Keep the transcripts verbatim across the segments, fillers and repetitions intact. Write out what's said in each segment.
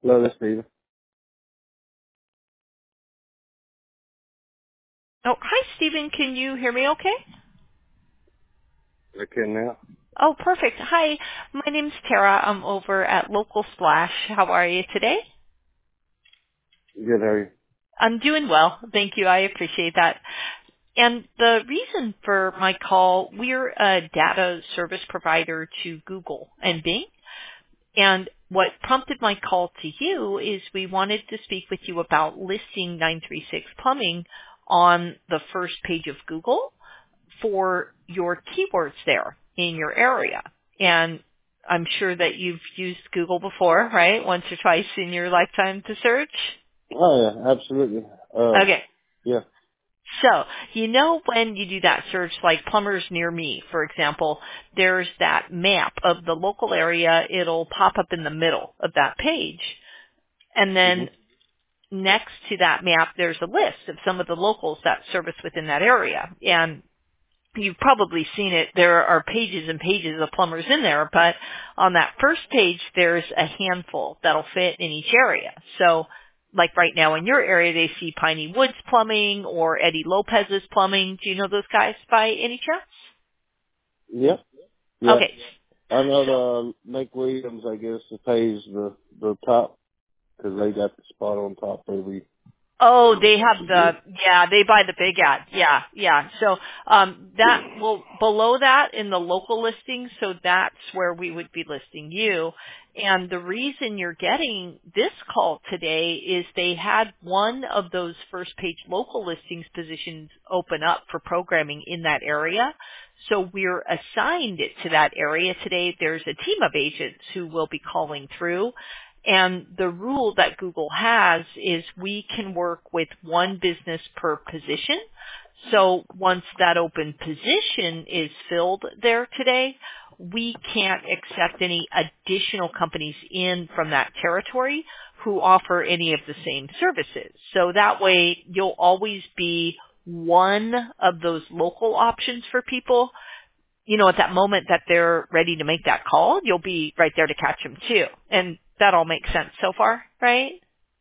Hello, this is Steve. Oh, hi, Stephen. Can you hear me okay? I can now. Oh, perfect. Hi, my name's Tara. I'm over at Local Splash. How are you today? Good, how are you? I'm doing well. Thank you. I appreciate that. And the reason for my call, we're a data service provider to Google and Bing. And what prompted my call to you is we wanted to speak with you about listing nine three six Plumbing on the first page of Google for your keywords there in your area. And I'm sure that you've used Google before, right? Once or twice in your lifetime to search. Oh, yeah, absolutely. Uh, Okay. yeah. So, you know when you do that search like plumbers near me, for example, there's that map of the local area. It'll pop up in the middle of that page. And hmm then next to that map, there's a list of some of the locals that service within that area. And you've probably seen it. There are pages and pages of plumbers in there, but on that first page, there's a handful that'll fit in each area. So, like right now in your area, they see Piney Woods Plumbing or Eddie Lopez's Plumbing. Do you know those guys by any chance? Yeah. Yeah. Okay. I know So, the Make Williams, I guess, that pays the, the top, because they got the spot on top every, oh, they have every the, year. yeah, they buy the big ad. Yeah, yeah. So, um, that will, below that in the local listing, so that's where we would be listing you. And the reason you're getting this call today is they had one of those first page local listings positions open up for programming in that area. So we're assigned it to that area today. There's a team of agents who will be calling through. And the rule that Google has is we can work with one business per position. So once that open position is filled there today, we can't accept any additional companies in from that territory who offer any of the same services. So that way you'll always be one of those local options for people. You know, at that moment that they're ready to make that call, you'll be right there to catch them too. And that all makes sense so far, right?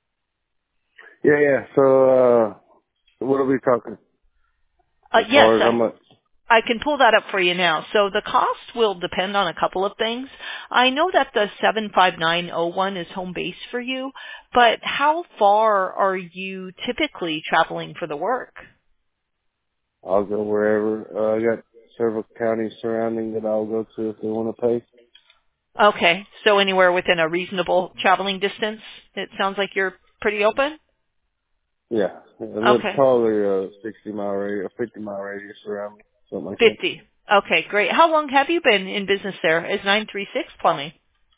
Yeah, yeah. So, uh, what are we talking Uh, as yes, far as how I, much? I can pull that up for you now. So the cost will depend on a couple of things. I know that the seven five nine oh one is home base for you, but how far are you typically traveling for the work? I'll go wherever. Uh, I got several counties surrounding that I'll go to if they want to pay. Okay, so anywhere within a reasonable traveling distance? It sounds like you're pretty open? Yeah. And then Okay. probably a sixty mile radius, a fifty mile radius around me, something like that. fifty. Okay, great. How long have you been in business there as nine three six Plumbing?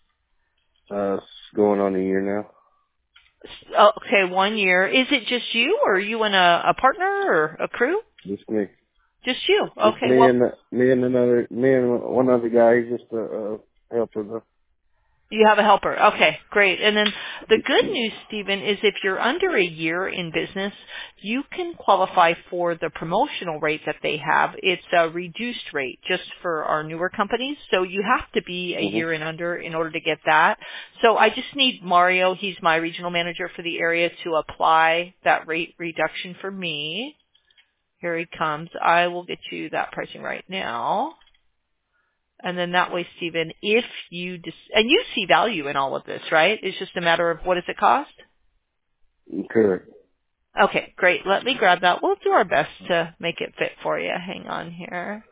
Uh, it's going on a year now. Oh, okay, one year. Is it just you, or are you and a, a partner or a crew? Just me. Just you. Just Okay, me well, and me and another me and one other guy. He's just a, a helper though. you have a helper. Okay, great. And then the good news, Stephen, is if you're under a year in business, you can qualify for the promotional rate that they have. It's a reduced rate just for our newer companies. So you have to be a Mhm. year and under in order to get that. So I just need Mario, he's my regional manager for the area, to apply that rate reduction for me. Here he comes. I will get you that pricing right now. And then that way, Stephen, if you dis- and you see value in all of this, right? It's just a matter of what does it cost? Correct. Okay, great. Let me grab that. We'll do our best to make it fit for you. Hang on here.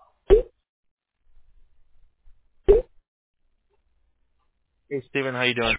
Hey Steven, how you doing?